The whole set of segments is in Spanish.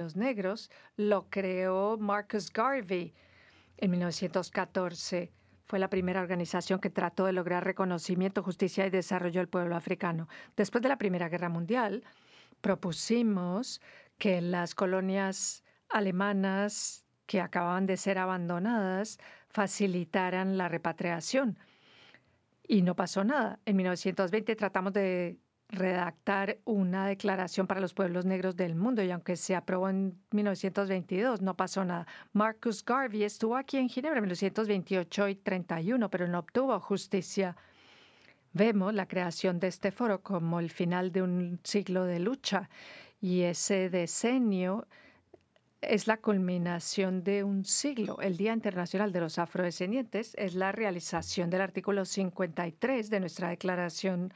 los negros lo creó Marcus Garvey en 1914. Fue la primera organización que trató de lograr reconocimiento, justicia y desarrollo del pueblo africano. Después de la Primera Guerra Mundial, propusimos que las colonias alemanas que acababan de ser abandonadas facilitaran la repatriación. Y no pasó nada. En 1920 tratamos de redactar una declaración para los pueblos negros del mundo y aunque se aprobó en 1922, no pasó nada. Marcus Garvey estuvo aquí en Ginebra en 1928 y 31, pero no obtuvo justicia. Vemos la creación de este foro como el final de un siglo de lucha y ese decenio es la culminación de un siglo. El Día Internacional de los Afrodescendientes es la realización del artículo 53 de nuestra declaración.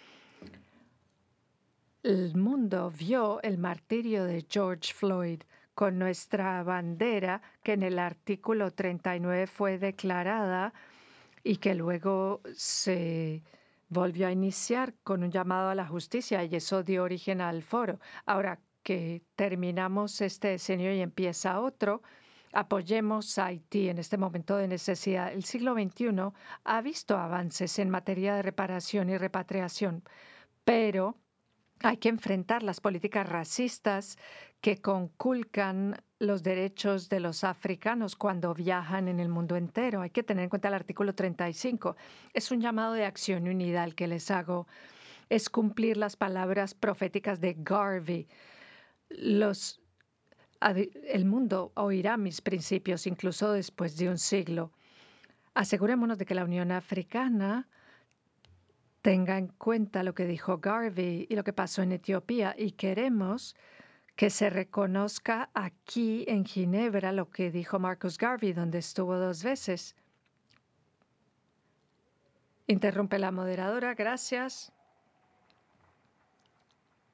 El mundo vio el martirio de George Floyd con nuestra bandera que en el artículo 39 fue declarada y que luego se volvió a iniciar con un llamado a la justicia y eso dio origen al foro. Ahora que terminamos este decenio y empieza otro, apoyemos a Haití en este momento de necesidad. El siglo XXI ha visto avances en materia de reparación y repatriación, pero hay que enfrentar las políticas racistas que conculcan los derechos de los africanos cuando viajan en el mundo entero. Hay que tener en cuenta el artículo 35. Es un llamado de acción y unidad el que les hago. Es cumplir las palabras proféticas de Garvey. El mundo oirá mis principios incluso después de un siglo. Asegurémonos de que la Unión Africana tenga en cuenta lo que dijo Garvey y lo que pasó en Etiopía y queremos que se reconozca aquí en Ginebra lo que dijo Marcus Garvey, donde estuvo 2 veces. Interrumpe la moderadora, gracias.